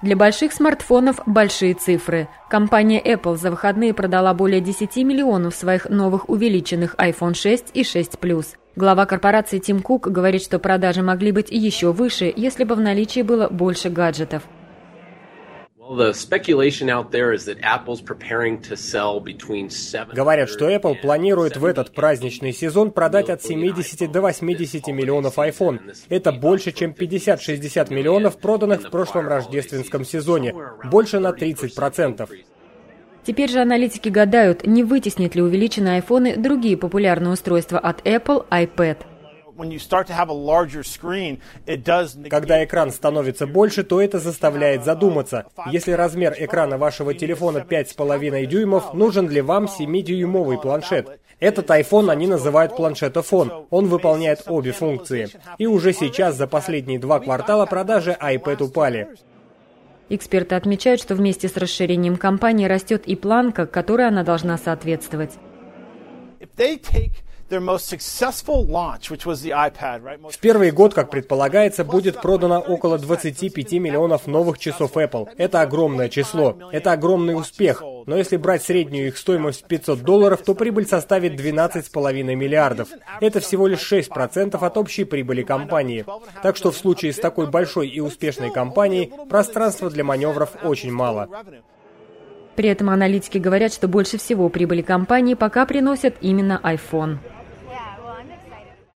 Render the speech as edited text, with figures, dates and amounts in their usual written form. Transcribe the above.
Для больших смартфонов большие цифры. Компания Apple за выходные продала более 10 миллионов своих новых увеличенных iPhone 6 и 6 Plus. Глава корпорации Тим Кук говорит, что продажи могли быть и еще выше, если бы в наличии было больше гаджетов. Говорят, что Apple планирует в этот праздничный сезон продать от 70 до 80 миллионов iPhone. Это больше, чем 50-60 миллионов, проданных в прошлом рождественском сезоне. Больше на 30%. Теперь же аналитики гадают, не вытеснит ли увеличенные айфоны другие популярные устройства от Apple iPad. Когда экран становится больше, то это заставляет задуматься. Если размер экрана вашего телефона 5,5 дюймов, нужен ли вам 7-дюймовый планшет? Этот iPhone они называют планшетофон. Он выполняет обе функции. И уже сейчас за последние 2 квартала продажи iPad упали. Эксперты отмечают, что вместе с расширением компании растет и планка, которой она должна соответствовать. В первый год, как предполагается, будет продано около 25 миллионов новых часов Apple. Это огромное число. Это огромный успех. Но если брать среднюю их стоимость $500, то прибыль составит 12,5 миллиардов. Это всего лишь 6% от общей прибыли компании. Так что в случае с такой большой и успешной компанией пространства для маневров очень мало. При этом аналитики говорят, что больше всего прибыли компании пока приносят именно iPhone.